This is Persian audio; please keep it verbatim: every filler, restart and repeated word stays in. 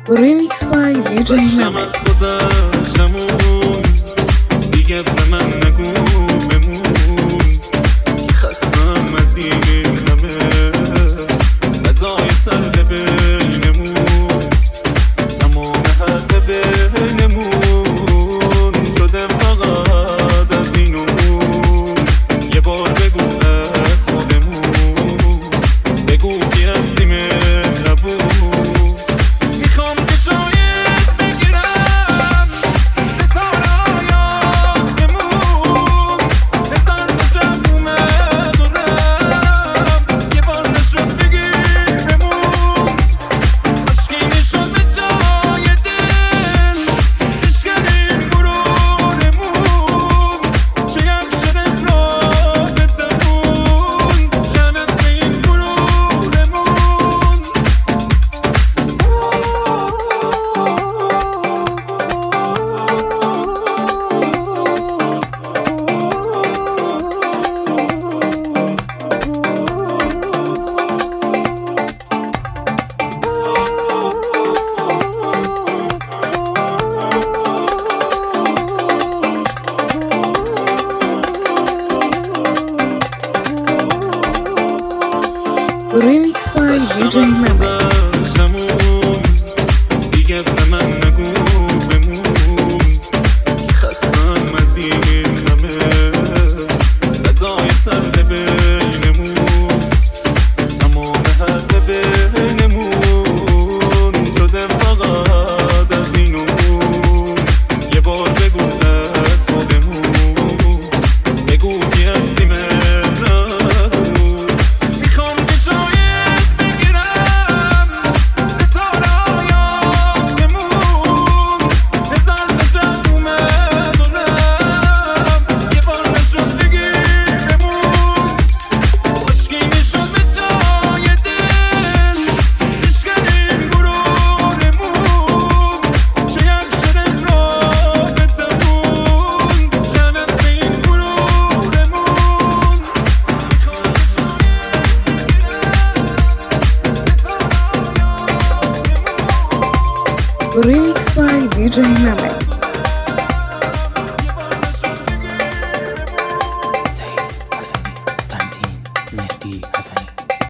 Remix by دی جی ممه. دیگه به من نگو بمون که خستم از این همه فضای سرد بینمون، تمام حرف بینمون شده فقط از اینمون. یه بار بگو از خودمون، بگو کی هستی مهربون. میخوام که شاید بگیرم ستاره های آسمون، هزار تا شب اومد و رفت، یه بار نشد بگیرمون. عشقی نشد به جای دل، بشکنیم غرورمون. شاید شد افراد به تفون، لعنت به این غرورمون. Remix by دی جی ممه. دیگه به من نگو بمون که خستم از این همه فضای سرد بینمون، تمام حرف بینمون شده فقط از اینمون. یه بار بگو از خودمون، بگو کی هستی مهربون. میخوام که شاید بگیرم ستاره های آسمون، هزار تا شب اومد و رفت، یه بار نشد بگیرمون. عشقی نشد به جای دل، بشکنیم غرورمون. شاید شد افراد به تفون، لعنت به این غرورمون. میخوام که شاید بگیرم ستاره های آسمون. Remix by دی جی ممه.